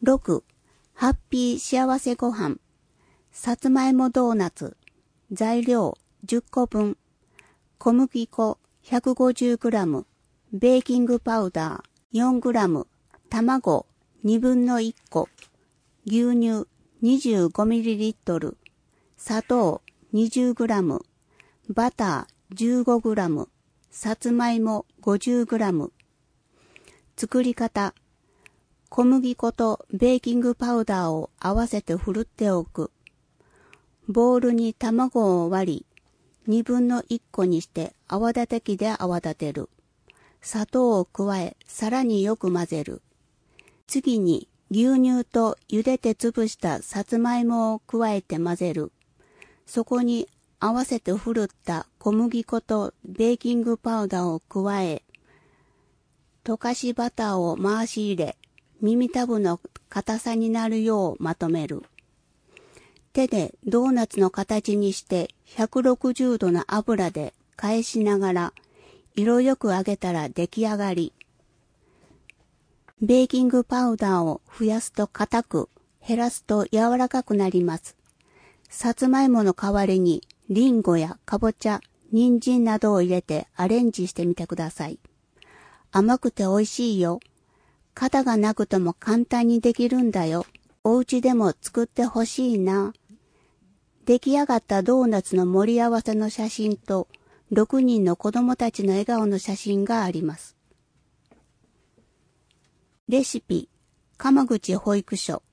6、ハッピー幸せご飯。さつまいもドーナツ。材料10個分。小麦粉 150g。ベーキングパウダー 4g。卵2分の1個。牛乳 25ml。砂糖 20g。バター 15g。さつまいも 50g。作り方。小麦粉とベーキングパウダーを合わせてふるっておく。ボウルに卵を割り、2分の1個にして泡立て器で泡立てる。砂糖を加え、さらによく混ぜる。次に牛乳と茹でて潰したさつまいもを加えて混ぜる。そこに合わせてふるった小麦粉とベーキングパウダーを加え、溶かしバターを回し入れ、耳たぶの硬さになるようまとめる。手でドーナツの形にして160度の油で返しながら色よく揚げたら出来上がり。ベーキングパウダーを増やすと硬く、減らすと柔らかくなります。さつまいもの代わりにリンゴやかぼちゃ、人参などを入れてアレンジしてみてください。甘くて美味しいよ。型がなくても簡単にできるんだよ。お家でも作ってほしいな。出来上がったドーナツの盛り合わせの写真と6人の子供たちの笑顔の写真があります。レシピ、鎌口保育所。